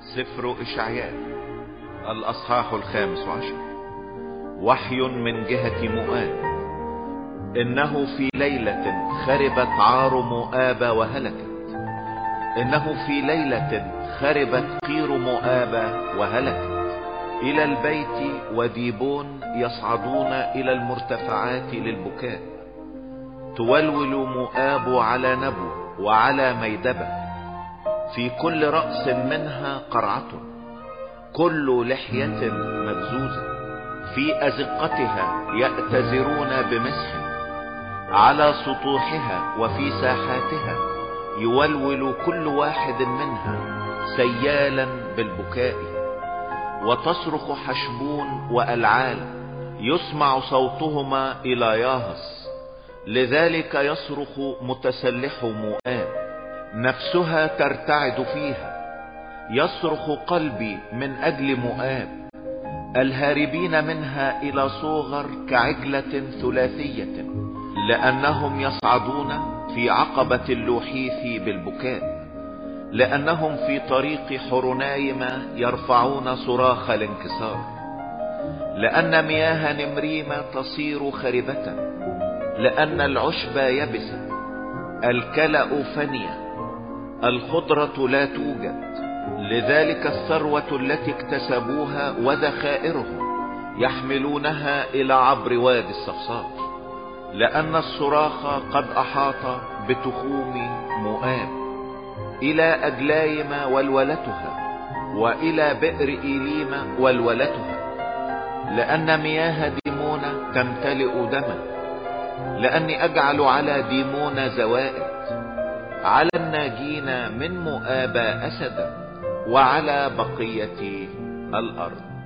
سفر إشعياء الأصحاح 15. وحي من جهة مؤاب. إنه في ليلة خربت عار مؤاب وهلكت. إنه في ليلة خربت قير مؤاب وهلكت. إلى البيت وديبون يصعدون إلى المرتفعات للبكاء. تولول مؤاب على نبو وعلى ميدبة، في كل رأس منها قرعة، كل لحية مبزوزة، في أزقتها يأتزرون بمسح، على سطوحها وفي ساحاتها يولول كل واحد منها سيالا بالبكاء. وتصرخ حشبون وألعال، يسمع صوتهما إلى ياهص. لذلك يصرخ متسلح مؤاب، نفسها ترتعد فيها. يصرخ قلبي من أجل مؤاب، الهاربين منها إلى صغر كعجلة ثلاثية، لأنهم يصعدون في عقبة اللوحيث بالبكاء. لأنهم في طريق حرنايم يرفعون صراخ الانكسار. لأن مياه نمريم تصير خربة، لأن العشب يبس، الكلأ فنية، الخضرة لا توجد. لذلك الثروة التي اكتسبوها وذخائرهم يحملونها إلى عبر وادي الصفصاف. لأن الصراخ قد أحاط بتخوم مؤاب، إلى أجلايم والولتها، وإلى بئر إيليم والولتها. لأن مياه ديمون تمتلئ دما، لأني أجعل على ديمون زوائد، على الناجين من مؤاب أسدا، وعلى بقية الأرض.